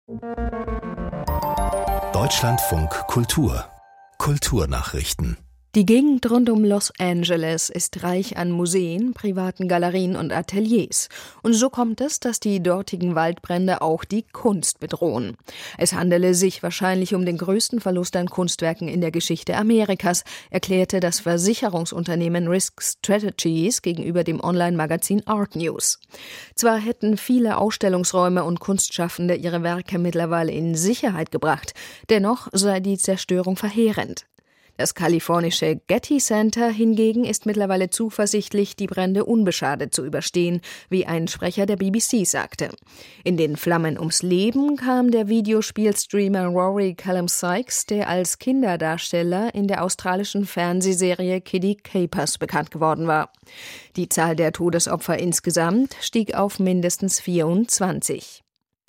Deutschlandfunk Kultur Kulturnachrichten. Die Gegend rund um Los Angeles ist reich an Museen, privaten Galerien und Ateliers. Und so kommt es, dass die dortigen Waldbrände auch die Kunst bedrohen. Es handele sich wahrscheinlich um den größten Verlust an Kunstwerken in der Geschichte Amerikas, erklärte das Versicherungsunternehmen Risk Strategies gegenüber dem Online-Magazin Art News. Zwar hätten viele Ausstellungsräume und Kunstschaffende ihre Werke mittlerweile in Sicherheit gebracht, dennoch sei die Zerstörung verheerend. Das kalifornische Getty Center hingegen ist mittlerweile zuversichtlich, die Brände unbeschadet zu überstehen, wie ein Sprecher der BBC sagte. In den Flammen ums Leben kam der Videospielstreamer Rory Callum-Sykes, der als Kinderdarsteller in der australischen Fernsehserie Kiddie Capers bekannt geworden war. Die Zahl der Todesopfer insgesamt stieg auf mindestens 24.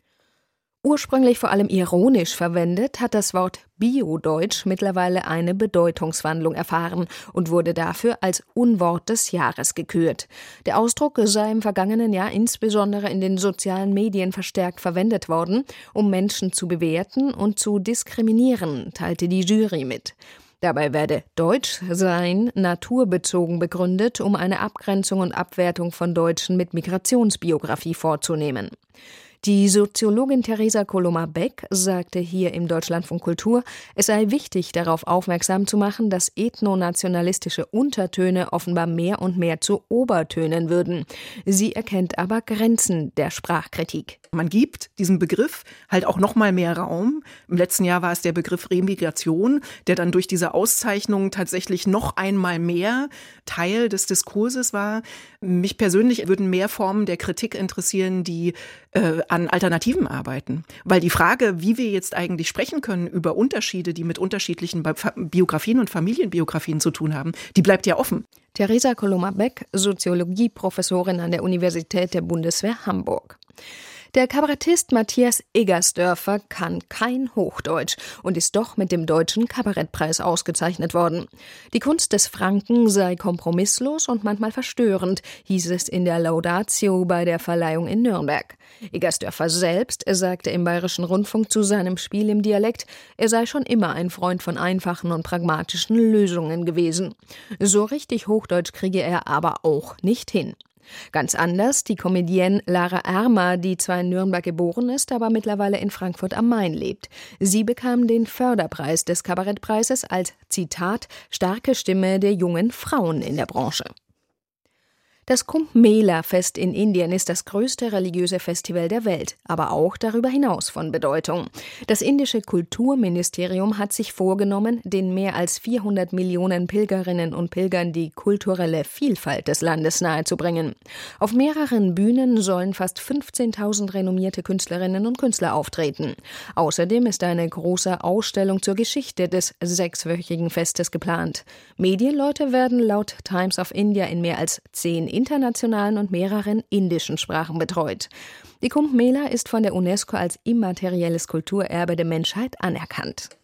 Ursprünglich vor allem ironisch verwendet, hat das Wort Bio-Deutsch mittlerweile eine Bedeutungswandlung erfahren und wurde dafür als Unwort des Jahres gekürt. Der Ausdruck sei im vergangenen Jahr insbesondere in den sozialen Medien verstärkt verwendet worden, um Menschen zu bewerten und zu diskriminieren, teilte die Jury mit. Dabei werde Deutschsein naturbezogen begründet, um eine Abgrenzung und Abwertung von Deutschen mit Migrationsbiografie vorzunehmen. Die Soziologin Theresa Coloma-Beck sagte hier im Deutschlandfunk Kultur, es sei wichtig, darauf aufmerksam zu machen, dass ethnonationalistische Untertöne offenbar mehr und mehr zu Obertönen würden. Sie erkennt aber Grenzen der Sprachkritik. Man gibt diesem Begriff halt auch noch mal mehr Raum. Im letzten Jahr war es der Begriff Remigration, der dann durch diese Auszeichnung tatsächlich noch einmal mehr Teil des Diskurses war. Mich persönlich würden mehr Formen der Kritik interessieren, die an Alternativen arbeiten. Weil die Frage, wie wir jetzt eigentlich sprechen können über Unterschiede, die mit unterschiedlichen Biografien und Familienbiografien zu tun haben, die bleibt ja offen. Theresa Coloma-Beck, Soziologieprofessorin an der Universität der Bundeswehr Hamburg. Der Kabarettist Matthias Eggersdörfer kann kein Hochdeutsch und ist doch mit dem Deutschen Kabarettpreis ausgezeichnet worden. Die Kunst des Franken sei kompromisslos und manchmal verstörend, hieß es in der Laudatio bei der Verleihung in Nürnberg. Eggersdörfer selbst sagte im Bayerischen Rundfunk zu seinem Spiel im Dialekt, er sei schon immer ein Freund von einfachen und pragmatischen Lösungen gewesen. So richtig Hochdeutsch kriege er aber auch nicht hin. Ganz anders die Comedienne Lara Ermer, die zwar in Nürnberg geboren ist, aber mittlerweile in Frankfurt am Main lebt. Sie bekam den Förderpreis des Kabarettpreises als, Zitat, starke Stimme der jungen Frauen in der Branche. Das Kumbh Mela-Fest in Indien ist das größte religiöse Festival der Welt, aber auch darüber hinaus von Bedeutung. Das indische Kulturministerium hat sich vorgenommen, den mehr als 400 Millionen Pilgerinnen und Pilgern die kulturelle Vielfalt des Landes nahezubringen. Auf mehreren Bühnen sollen fast 15.000 renommierte Künstlerinnen und Künstler auftreten. Außerdem ist eine große Ausstellung zur Geschichte des 6-wöchigen Festes geplant. Medienleute werden laut Times of India in mehr als 10 internationalen und mehreren indischen Sprachen betreut. Die Kumbh Mela ist von der UNESCO als immaterielles Kulturerbe der Menschheit anerkannt.